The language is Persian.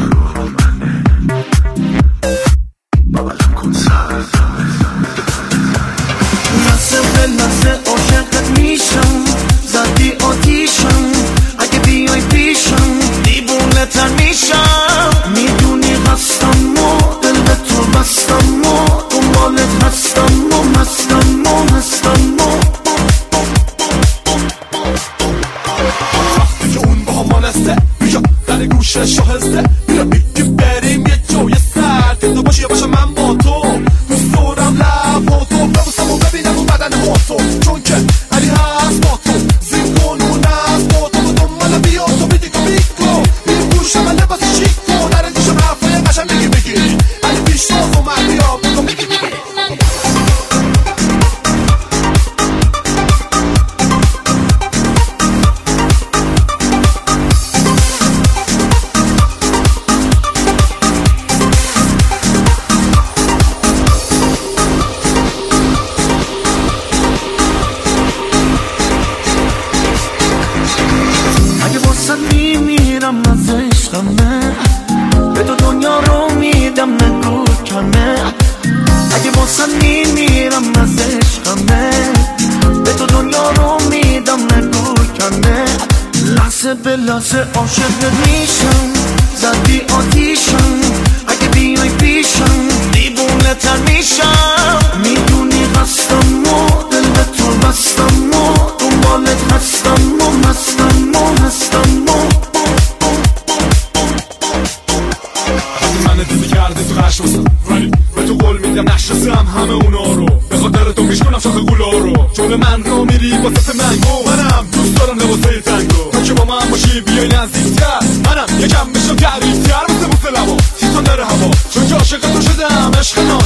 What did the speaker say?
بغلم کن سر لحظه به لحظه عاشقت میشم زدی آتیشم اگه بیای پیشم دیوونه تر میشم میدونی هستم و دل به تو بستم و دنبالت هستم و مستم و هستم و وقتی که اون با همانسته بیا در گوشه شاهزده بیا بگی بریم یه جای سر که تو باشی یا باشم من با تو دوست دارم لب با تو ببوسم و ببینم اون بدن با تو چون که علی هست با تو زین کنون هست با تو و دنبال بیا تو بیدیکو بیکو بیدی گوشم من لباس چیک کن نرندیشم حرفای قشن بگی علی پیش ساز و من بیا بکن بگی میمیرم از عشقمه به تو دنیا رو میدم نگو کمه اگه واسه میمیرم از عشقمه به تو دنیا رو میدم نگو کمه لحظه به لحظه عاشقت میشم زدی آتیشم اگه بیای پیشم دیوونه تر میشم میدونی هستم و دل به تو بستم و دنبالت هستم و مستم و هستم و دیدی کرده تو قش بستم ولی به تو قول میدم نشناسم همه اونا رو به خاطر تو میشکنم شاخ گولا رو چون من رو میری واسه منگو منم دوست دارم لباسه تنگو تو که با من باشی بیای نزدیکتر منم یکم بشم تعریفتر واسه بوسه لبا تیتان داره هوا چون که عاشق تو شدم عشق